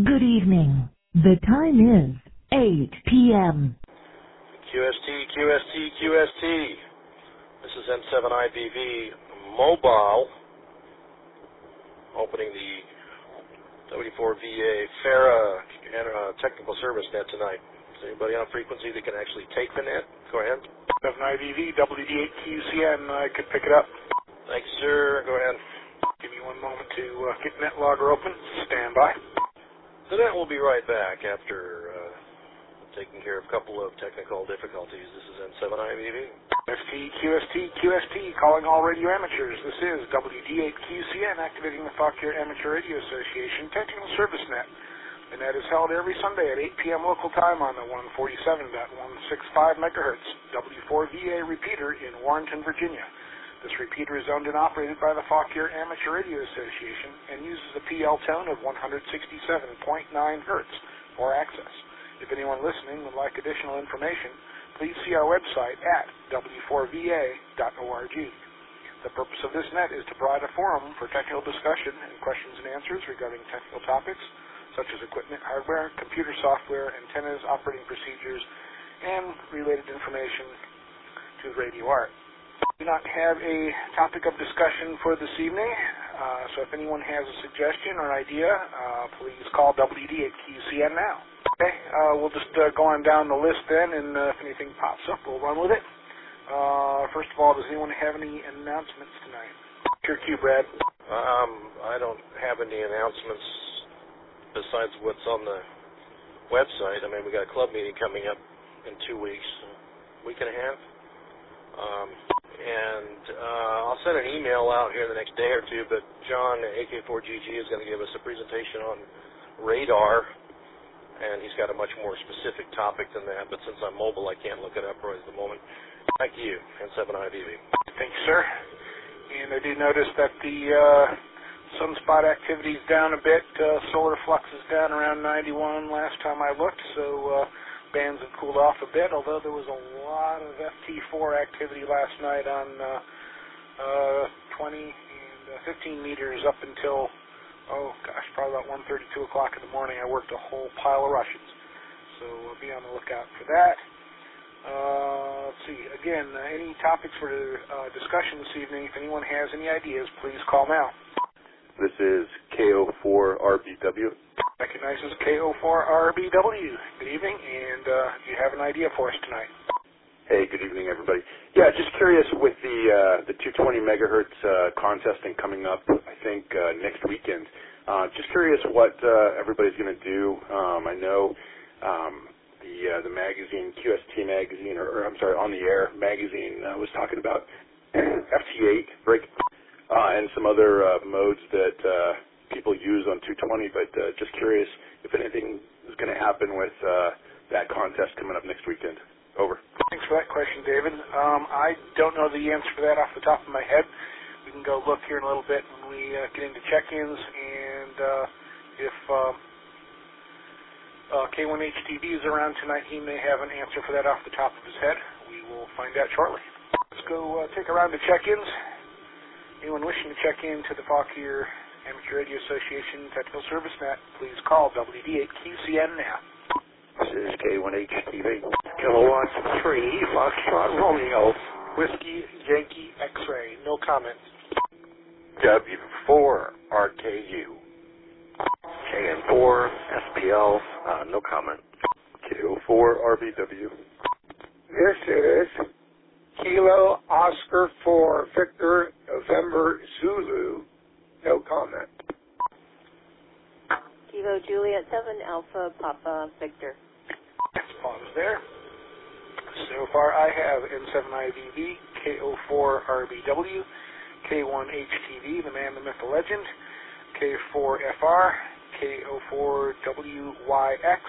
Good evening. The time is 8 p.m. QST. This is N7IBV Mobile, opening the W4VA FARA Technical Service Net tonight. Is anybody on frequency that can actually take the net? Go ahead. N7IBV WD8QCN, I could pick it up. Thanks, sir. Go ahead. Give me one moment to get NetLogger open. Stand by. The net will be right back after taking care of a couple of technical difficulties. This is N7IBV. QST, calling all radio amateurs. This is WD8QCN, activating the Fauquier Amateur Radio Association Technical Service Net. The net is held every Sunday at 8 p.m. local time on the 147.165 megahertz W4VA repeater in Warrenton, Virginia. This repeater is owned and operated by the Fauquier Amateur Radio Association and uses a PL tone of 167.9 hertz for access. If anyone listening would like additional information, please see our website at w4va.org. The purpose of this net is to provide a forum for technical discussion and questions and answers regarding technical topics such as equipment, hardware, computer software, antennas, operating procedures, and related information to radio art. We do not have a topic of discussion for this evening, so if anyone has a suggestion or idea, please call WD8QCN now. Okay, we'll just go on down the list then, and if anything pops up, we'll run with it. First of all, does anyone have any announcements tonight? Sure, Q, Brad. I don't have any announcements besides what's on the website. I mean, we got a club meeting coming up in 2 weeks, a week and a half. I'll send an email out here the next day or two, but John, AK4GG, is going to give us a presentation on radar, and he's got a much more specific topic than that, but since I'm mobile, I can't look it up right at the moment. Thank you, N7IBV. Thank you, sir. And I do notice that the sunspot activity is down a bit. Solar flux is down around 91 last time I looked, so bands have cooled off a bit, although there was a lot of FT4 activity last night on 20 and 15 meters up until, probably about 1:30, 2 o'clock in the morning. I worked a whole pile of Russians, so we'll be on the lookout for that. Let's see, again, any topics for discussion this evening? If anyone has any ideas, please call now. This is KO4RBW. Recognizes KO4RBW. Good evening, and do you have an idea for us tonight? Hey, good evening, everybody. Yeah, just curious with the 220 megahertz contesting coming up, I think, next weekend. Just curious what everybody's going to do. I know the magazine, QST magazine, or I'm sorry, On the Air magazine was talking about FT8 break and some other modes that people use on 220, but just curious if anything is going to happen with that contest coming up next weekend. Over. Thanks for that question, David. I don't know the answer for that off the top of my head. We can go look here in a little bit when we get into check-ins, and if K1HTV is around tonight, he may have an answer for that off the top of his head. We will find out shortly. Let's go take a round of check-ins. Anyone wishing to check in to the Fauquier Amateur Radio Association Technical Service Net, please call WD8QCN now. This is K1HTV. Kilowatt 3, Foxtrot Romeo. Whiskey Yankee X-Ray. No comment. W4RKU. KN4 SPL. No comment. KO4RBW. This is Kilo Oscar 4 Victor November Zulu. No comment. Kilo Juliet 7 Alpha Papa Victor. Pause there. So far I have N7IBV, KO4RBW, K1HTV, the man, the myth, the legend, K4FR, KO4WYX,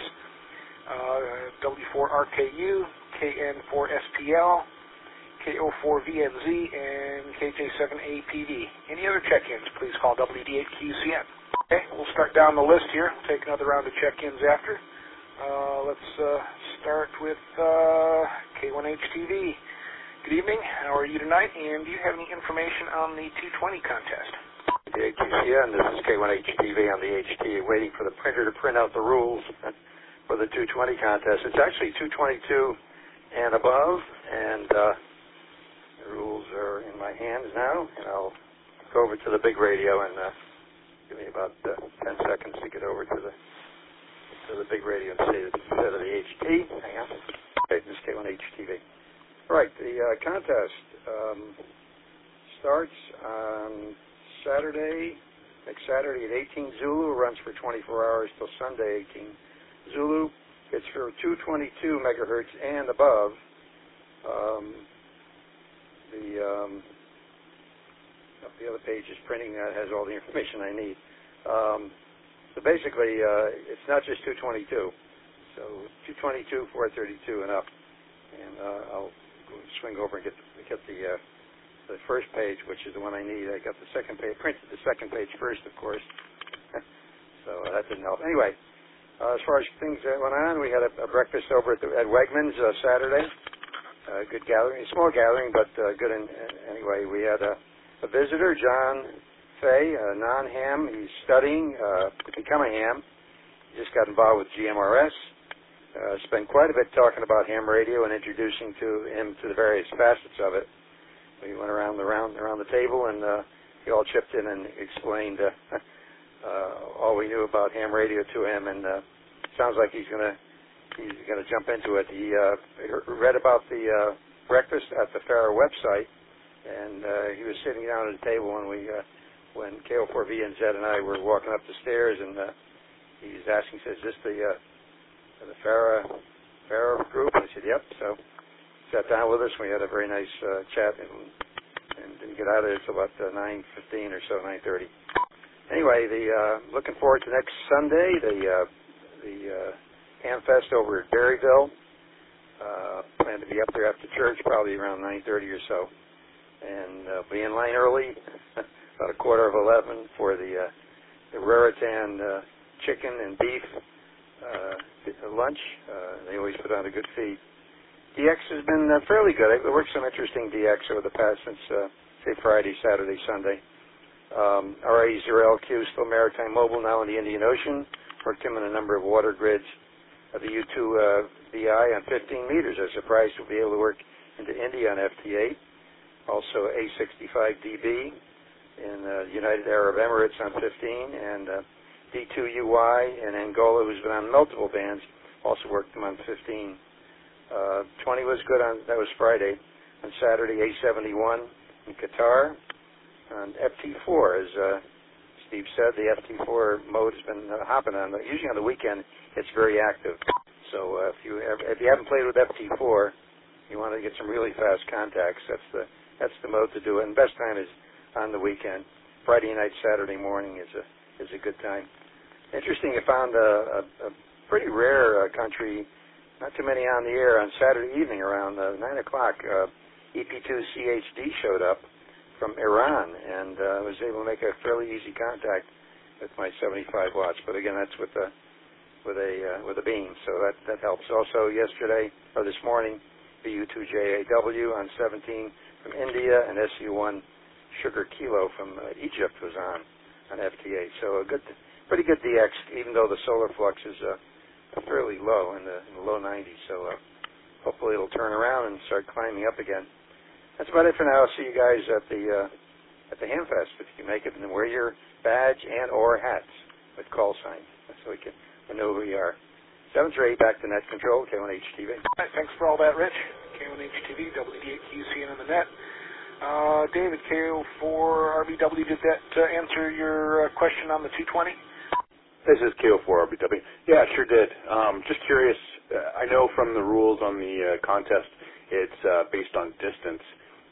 W4RKU, KN4SPL, KO4VNZ, and KJ7APD. Any other check-ins, please call WD8QCN. Okay, we'll start down the list here. Take another round of check-ins after. Let's start with K1HTV. Good evening. How are you tonight? And do you have any information on the 220 contest? KQCN. This is K1HTV on the HT, waiting for the printer to print out the rules for the 220 contest. It's actually 222 and above, and the rules are in my hands now, and I'll go over to the big radio and give me about 10 seconds to get over to the big radio and see instead of the HT. Hang on. Okay, this is K1HTV. All right, the contest starts on Saturday, next Saturday at 18 Zulu, runs for 24 hours till Sunday 18 Zulu. It's for 222 megahertz and above. The other page is printing. That has all the information I need. So basically, it's not just 222. So 222, 432, and up. And I'll swing over and get the first page, which is the one I need. I got the second page, printed the second page first, of course. So that didn't help. Anyway, as far as things that went on, we had a breakfast over at Wegmans Saturday. Good gathering, small gathering, but good. Anyway, we had a visitor, John Fay, a non-ham. He's studying to become a ham. He just got involved with GMRS. Spent quite a bit talking about ham radio and introducing him to the various facets of it. We went around the table, and he all chipped in and explained all we knew about ham radio to him. And sounds like he's gonna jump into it. He read about the breakfast at the FARA website, and he was sitting down at the table when KO4V and Zed and I were walking up the stairs, and he was asking, says, "Is this the FARA group?" And I said, "Yep." So sat down with us, and we had a very nice chat, and didn't get out of there until about 9:15 or so, 9:30. Anyway, looking forward to next Sunday, the Hamfest over at Berryville. Plan to be up there after church, probably around 9:30 or so, and be in line early, about 11:15 for the Raritan chicken and beef lunch. They always put on a good feed. DX has been fairly good. I've worked some interesting DX over the past since, say, Friday, Saturday, Sunday. RA0LQ, still maritime mobile, now in the Indian Ocean. Worked him in a number of water grids. The U2 VI on 15 meters. I was surprised to be able to work into India on FT8. Also A65DB in United Arab Emirates on 15, and D2UI in Angola, who's been on multiple bands, also worked him on 15. 20 was good that was Friday. On Saturday, A71 in Qatar. On FT4, as Steve said, the FT4 mode has been hopping on. Usually on the weekend, it's very active. So if you haven't played with FT4, you want to get some really fast contacts. That's the mode to do it. And best time is on the weekend. Friday night, Saturday morning is a good time. Interesting, I found a pretty rare country. Not too many on the air on Saturday evening around 9 o'clock. EP2CHD showed up from Iran, and I was able to make a fairly easy contact with my 75 watts. But again, that's with a beam, so that helps. Also yesterday or this morning, BU2JAW on 17 from India, and SU1 Sugar Kilo from Egypt was on FT8. So pretty good DX, even though the solar flux is fairly low in the low 90s. So hopefully it'll turn around and start climbing up again. That's about it for now. I'll see you guys at the Hamfest if you can make it, and wear your badge and or hats with call signs so we can know who you are. 738 back to net control, K1HTV. All right, thanks for all that, Rich. K1HTV, WD8QCN on the net. David, KO4RBW, did that answer your question on the 220? This is KO4RBW. Yeah, sure did. Just curious, I know from the rules on the contest, it's based on distance.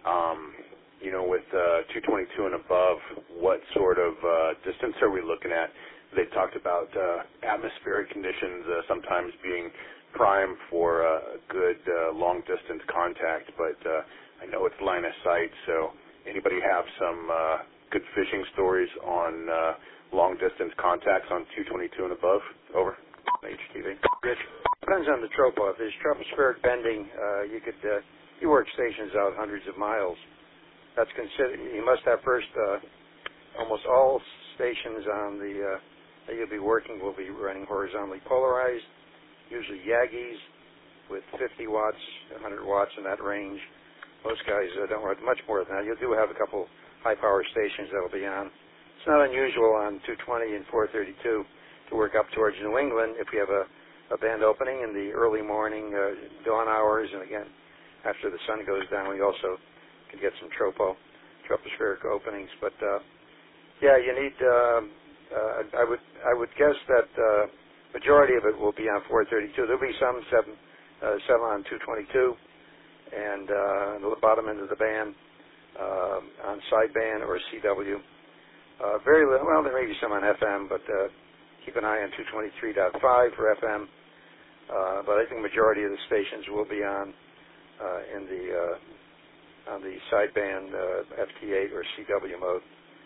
With 222 and above, what sort of distance are we looking at? They talked about atmospheric conditions sometimes being prime for a good long-distance contact, but I know it's line of sight, so anybody have some good fishing stories on long-distance contacts on 222 and above? Over. HTV. Rich, depends on the tropo. If there's tropospheric bending, you work stations out hundreds of miles. That's considered. You must have first almost all stations on that you'll be working will be running horizontally polarized, usually Yagis with 50 watts, 100 watts in that range. Most guys don't run much more than that. You do have a couple high-power stations that will be on. It's not unusual on 220 and 432 to work up towards New England if we have a band opening in the early morning dawn hours, and again, after the sun goes down, we also can get some tropospheric openings. But yeah, you need. I would guess that majority of it will be on 432. There'll be some 7 on 222, and the bottom end of the band on sideband or CW. Very little. Well, there may be some on FM, but keep an eye on 223.5 for FM. But I think majority of the stations will be on the sideband FT8 or CW mode.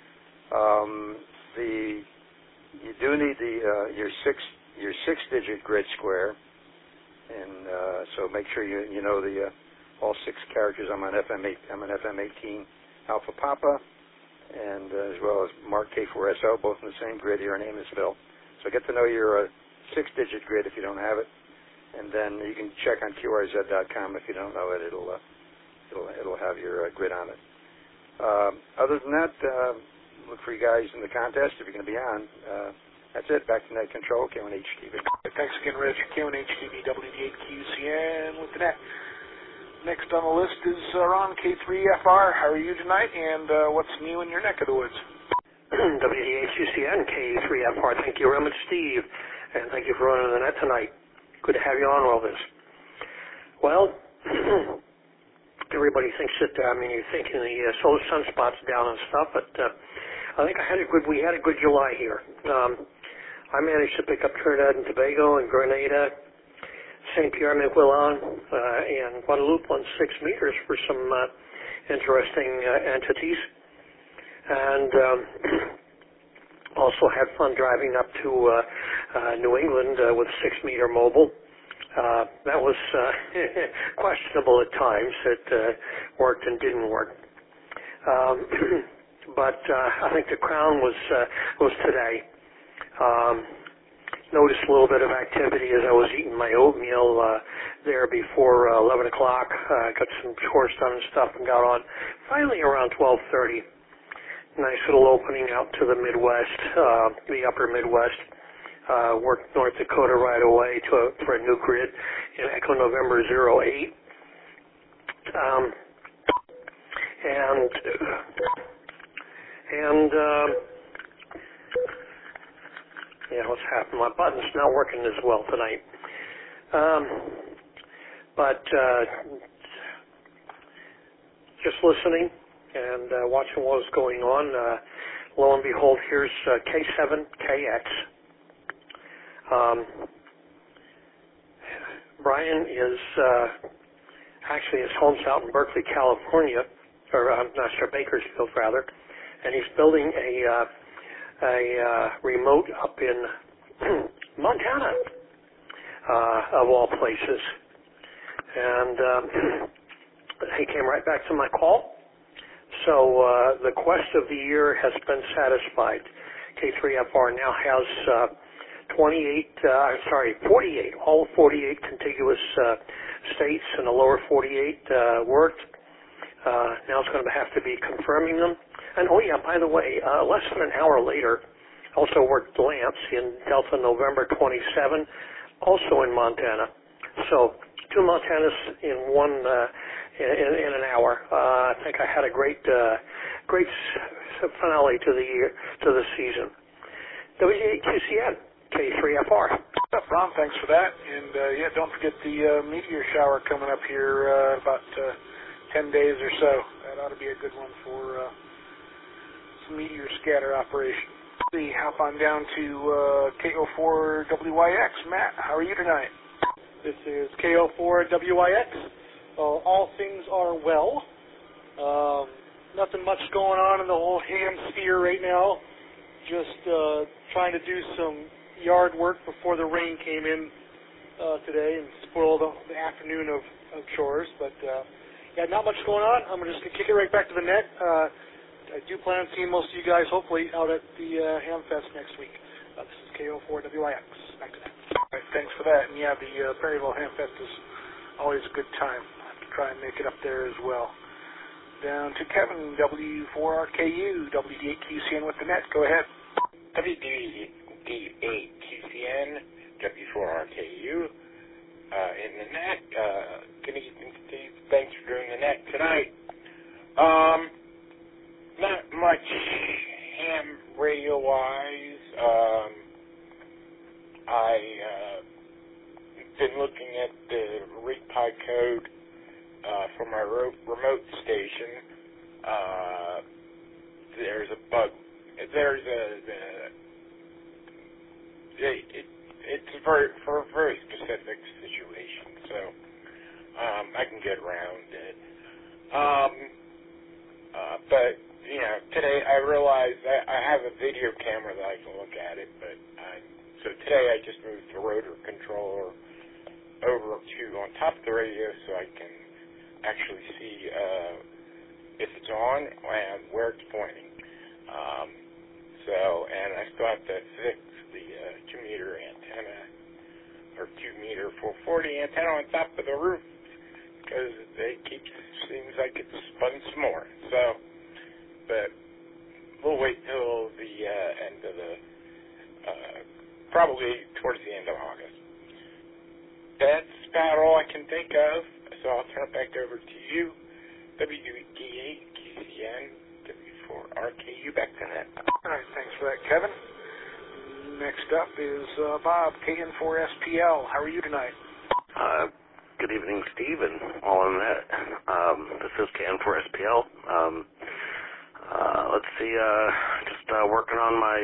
You do need your 6-digit grid square, and so make sure you know the all 6 characters. I'm on FM 18 Alpha Papa, and as well as Mark K4SO, both in the same grid. Your name is Phil. So get to know your 6-digit grid if you don't have it, and then you can check on QRZ.com if you don't know it. It'll have your grid on it. Other than that, look for you guys in the contest if you're going to be on. That's it. Back to Net Control, K1HTV. Thanks again, Rich. K1HTV, WD8QCN with the net. Next on the list is Ron, K3FR. How are you tonight, and what's new in your neck of the woods? WD8QCN, K3FR. Thank you very much, Steve, and thank you for running the net tonight. Good to have you on all this. Well, everybody thinks that, you're thinking the solar sunspots down and stuff, but I think we had a good July here. I managed to pick up Trinidad and Tobago and Grenada, St. Pierre, Miquelon, and Guadeloupe on 6 meters for some interesting entities. And also had fun driving up to New England with 6-meter mobile. That was questionable at times. It worked and didn't work. But I think the crown was today. Noticed a little bit of activity as I was eating my oatmeal there before 11 o'clock. Got some chores done and stuff and got on finally around 12:30. Nice little opening out to the Midwest, the upper Midwest. Worked North Dakota right away for a new grid in Echo November 08. Yeah, what's happened? My button's not working as well tonight. But just listening and watching what was going on. Lo and behold, here's K7KX. Brian is actually his home's out in Berkeley, California, or Bakersfield rather, and he's building a remote up in Montana, of all places. And he came right back to my call. So the quest of the year has been satisfied. K3FR now has 48, all 48 contiguous states in the lower 48 worked. Now it's going to have to be confirming them. And oh yeah, by the way, less than an hour later, also worked Lance in Delta November 27, also in Montana. So 2 Montanas in one in an hour. I think I had a great finale to the year, to the season. WD8QCN, K3FR. Ron, thanks for that. And yeah, don't forget the meteor shower coming up here about 10 days or so. That ought to be a good one for some meteor scatter operation. We hop on down to KO4WYX. Matt, how are you tonight? This is KO4WYX. All things are well. Nothing much going on in the whole ham sphere right now. Just trying to do some yard work before the rain came in today and spoiled the afternoon of chores. But yeah, not much going on. I'm just going to kick it right back to the net. I do plan on seeing most of you guys, hopefully, out at the Hamfest next week. This is KO4WIX. Back to that. All right, thanks for that. And yeah, the Perryville Hamfest is always a good time. I have to try and make it up there as well. Down to Kevin, W4RKU, WD8QCN with the net. Go ahead. WD8QCN, W4RKU, in the net. Good evening, Steve. Thanks for doing the net tonight. Not much ham radio-wise. I've been looking at the RigPi code for my remote station. There's a bug. It's for a very specific situation, so I can get around it. But today I realized I have a video camera that I can look at it, but so today I just moved the rotor controller over to on top of the radio so I can actually see if it's on and where it's pointing. And I still have to fix the 2-meter antenna, or 2-meter 440 antenna on top of the roof, because seems like it's spun some more. So, but we'll wait till the end of probably towards the end of August. That's about all I can think of, so I'll turn it back over to you. WD8QCN, W4RKU, back to that. All right, thanks for that, Kevin. Next up is Bob, KN4SPL. How are you tonight? Good evening, Steve, and all on that. This is KN4SPL. Let's see, just working on my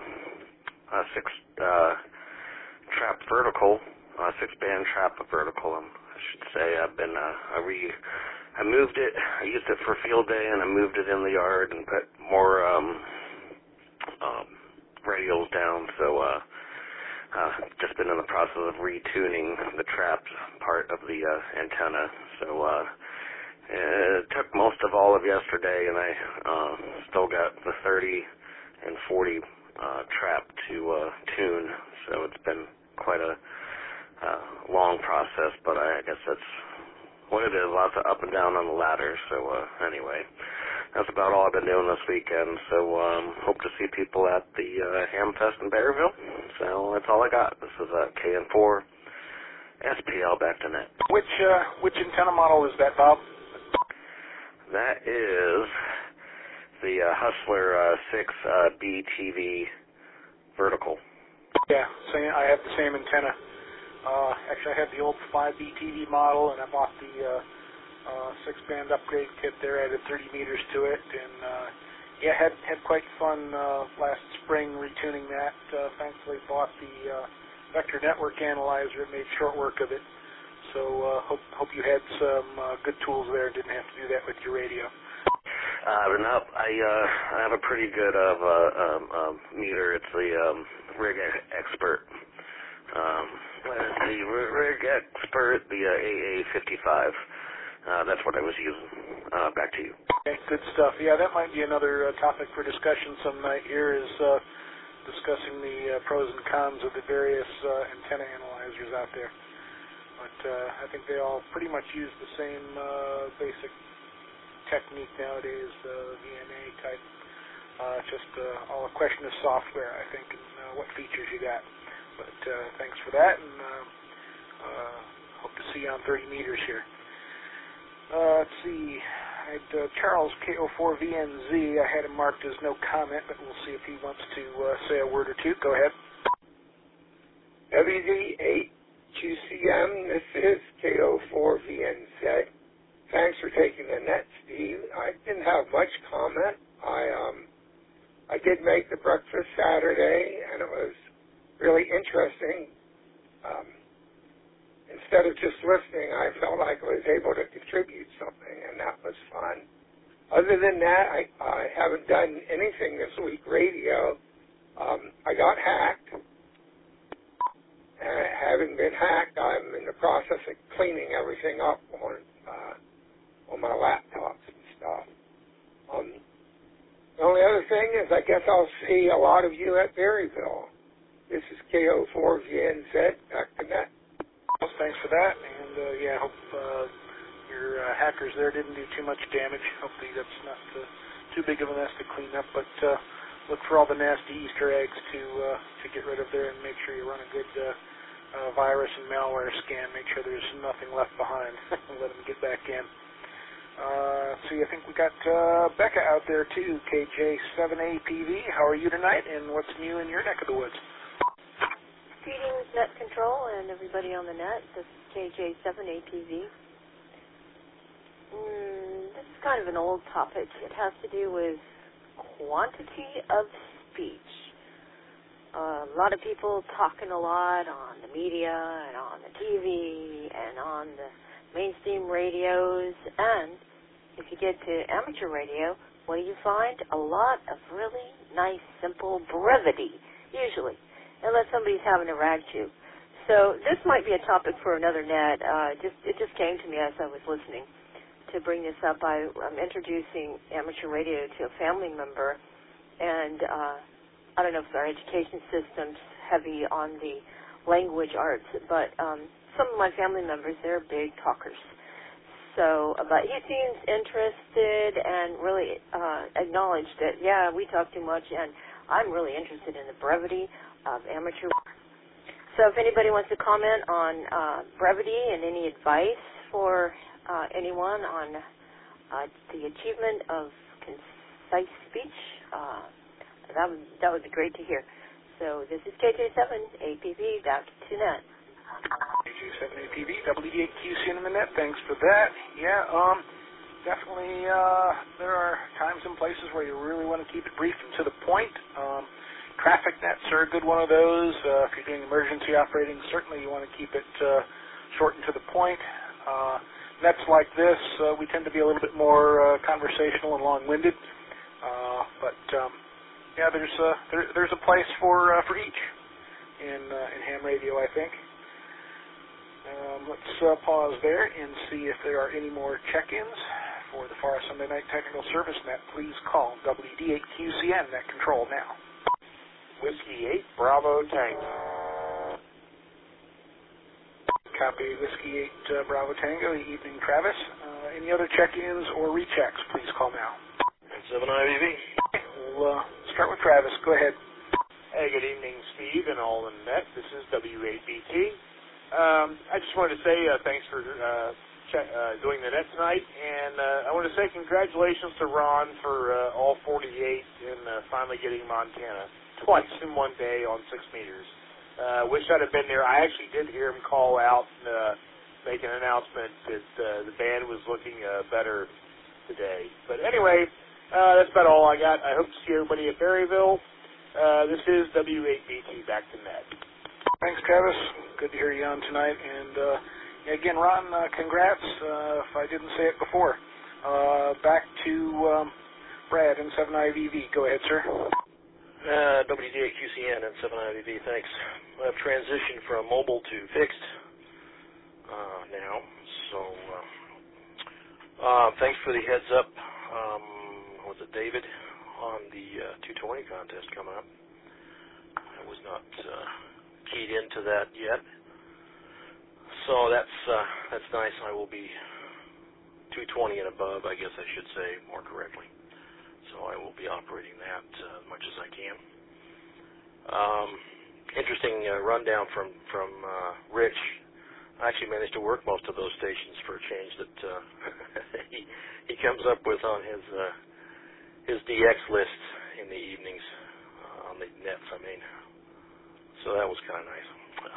6-trap vertical, 6-band trap vertical, I should say. I moved it, I used it for field day, and I moved it in the yard and put more radials down, so just been in the process of retuning the trap part of the antenna, so it took most of all of yesterday, and I still got the 30 and 40 trap to tune, so it's been quite a long process, but I guess that's what it is, lots of up and down on the ladder. So anyway, that's about all I've been doing this weekend. So hope to see people at the Hamfest in Bearville. So that's all I got. This is KN4 SPL, back to net. Which antenna model is that, Bob? That is the Hustler 6 BTV vertical. Yeah, I have the same antenna. Actually, I had the old 5BTV model, and I bought the 6-band upgrade kit there. Added 30 meters to it, and had quite fun last spring retuning that. Thankfully, bought the vector network analyzer. It made short work of it. So hope you had some good tools there. Didn't have to do that with your radio. I have a pretty good meter. It's the Rig Expert. The Rig Expert, the AA55. That's what I was using. Back to you. Okay, good stuff. Yeah, that might be another topic for discussion some night here, is discussing the pros and cons of the various antenna analyzers out there. But I think they all pretty much use the same basic technique nowadays, VNA type. It's just all a question of software, I think, and what features you got. But thanks for that, and hope to see you on 30 meters here. Let's see. I had Charles, KO4VNZ. I had him marked as no comment, but we'll see if he wants to say a word or two. Go ahead. WD8QCM, this is KO4VNZ. Thanks for taking the net, Steve. I didn't have much comment. I did make the breakfast Saturday, and it was really interesting. Instead of just listening, I felt like I was able to contribute something, and that was fun. Other than that, I haven't done anything this week radio. I got hacked, and having been hacked, I'm in the process of cleaning everything up on my laptops and stuff. only other thing is I guess I'll see a lot of you at Berryville. This is KO4GNZ. Back to net. Well, thanks for that. And, I hope your hackers there didn't do too much damage. Hopefully that's not too big of a mess to clean up. But look for all the nasty Easter eggs to get rid of there, and make sure you run a good virus and malware scan. Make sure there's nothing left behind. Let them get back in. I think we got Becca out there too, KJ7APV. How are you tonight, and what's new in your neck of the woods? Greetings, Net Control, and everybody on the net. This is KJ7APV. This is kind of an old topic. It has to do with quantity of speech. A lot of people talking a lot on the media and on the TV and on the mainstream radios, and if you get to amateur radio, what do you find? A lot of really nice, simple brevity, usually, unless somebody's having a rag chew. So this might be a topic for another net. It just came to me as I was listening to bring this up. I'm introducing amateur radio to a family member, and I don't know if our education system's heavy on the language arts, but some of my family members, they're big talkers. So, but he seems interested and really acknowledged that, yeah, we talk too much, and I'm really interested in the brevity of amateur. So if anybody wants to comment on brevity and any advice for anyone on the achievement of concise speech, that would be great to hear. So this is KJ7APV, back to net. KJ7APV, WD8QCN in the net. Thanks for that. Yeah, definitely there are times and places where you really want to keep it brief and to the point. Traffic nets are a good one of those. If you're doing emergency operating, certainly you want to keep it short and to the point. Nets like this, we tend to be a little bit more conversational and long-winded. There's a place for each in ham radio, I think. Let's pause there and see if there are any more check-ins for the Far Sunday Night Technical Service Net. Please call WD8QCN Net Control now. Whiskey 8, Bravo Tango. Copy, Whiskey 8, Bravo Tango. Evening, Travis. Any other check-ins or rechecks, please call now. 7IVV. We'll start with Travis. Go ahead. Hey, good evening, Steve and all in the net. This is W8BT. I just wanted to say thanks for doing the net tonight, and I want to say congratulations to Ron for all 48 and finally getting Montana twice in one day on 6 meters. Wish I'd have been there. I actually did hear him call out and make an announcement that the band was looking better today. But anyway, that's about all I got. I hope to see everybody at Berryville. This is W8BT, back to net. Thanks, Travis. Good to hear you on tonight. And again, Ron, congrats, if I didn't say it before. Back to Brad in 7IVV. Go ahead, sir. WD8QCN and 7IVV, thanks. I've transitioned from mobile to fixed now. So thanks for the heads up. Was it David on the 220 contest coming up? I was not keyed into that yet. So that's nice. I will be 220 and above, I guess I should say more correctly. So I will be operating that as much as I can. Interesting rundown from Rich. I actually managed to work most of those stations for a change that he comes up with on his DX list in the evenings, on the nets, I mean. So that was kind of nice.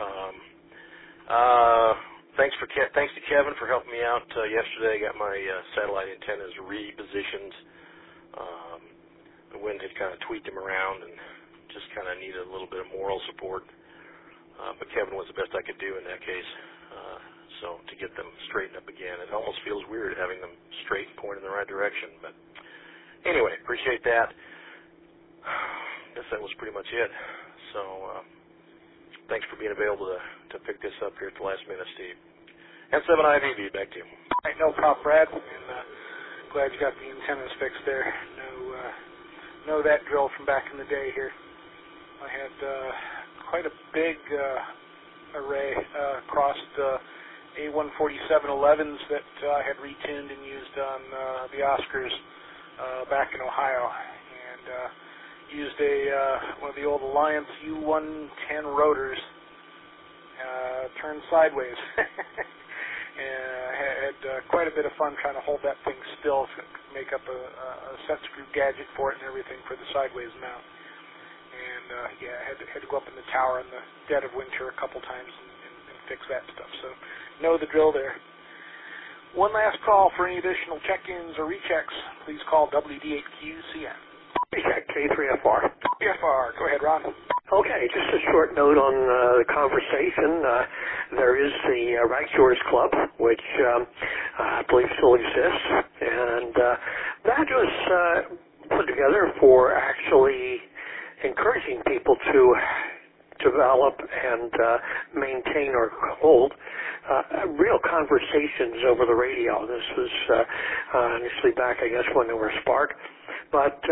Thanks to Kevin for helping me out yesterday. I got my satellite antennas repositioned. The wind had kind of tweaked them around and just kind of needed a little bit of moral support. But Kevin was the best I could do in that case. So to get them straightened up again, it almost feels weird having them straight and pointed in the right direction. But anyway, appreciate that. I guess that was pretty much it. So thanks for being available to pick this up here at the last minute, Steve. And 7IVV, back to you. No problem, Brad. And glad you got the antennas fixed there. know that drill from back in the day here. I had quite a big array crossed A14711s that I had retuned and used on the Oscars back in Ohio, and used one of the old Alliance U110 rotors turned sideways. And I had quite a bit of fun trying to hold that thing still, make up a set screw gadget for it and everything for the sideways mount. And I had to go up in the tower in the dead of winter a couple times and fix that stuff. So know the drill there. One last call for any additional check-ins or rechecks. Please call WD8QCN. Recheck K3FR. KFR. Go ahead, Ron. Okay, just a short note on the conversation. There is the Ragshores Club, which I believe still exists, and that was put together for actually encouraging people to develop and maintain or hold real conversations over the radio. This was initially back, I guess, when there were Spark, but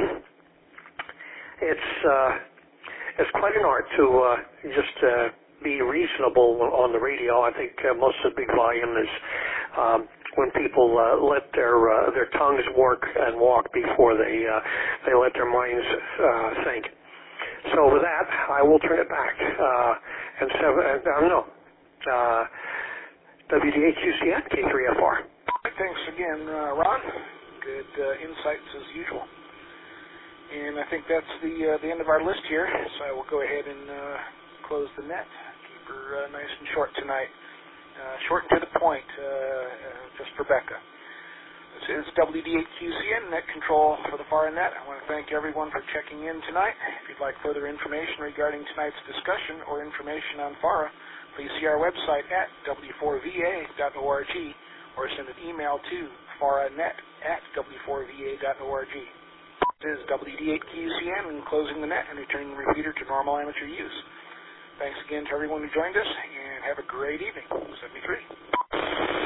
it's quite an art to just be reasonable on the radio. I think most of the big volume is when people let their tongues work and walk before they let their minds think. So with that, I will turn it back. WDHUCN K3FR. Thanks again, Ron. Good insights as usual. And I think that's the end of our list here, so I will go ahead and close the net. Keep her nice and short tonight. Short and to the point, just for Becca. This is WD8QCN, Net Control for the FARA Net. I want to thank everyone for checking in tonight. If you'd like further information regarding tonight's discussion or information on FARA, please see our website at w4va.org or send an email to faranet@w4va.org. This is WD8QCN and closing the net and returning the repeater to normal amateur use. Thanks again to everyone who joined us, and have a great evening. 73.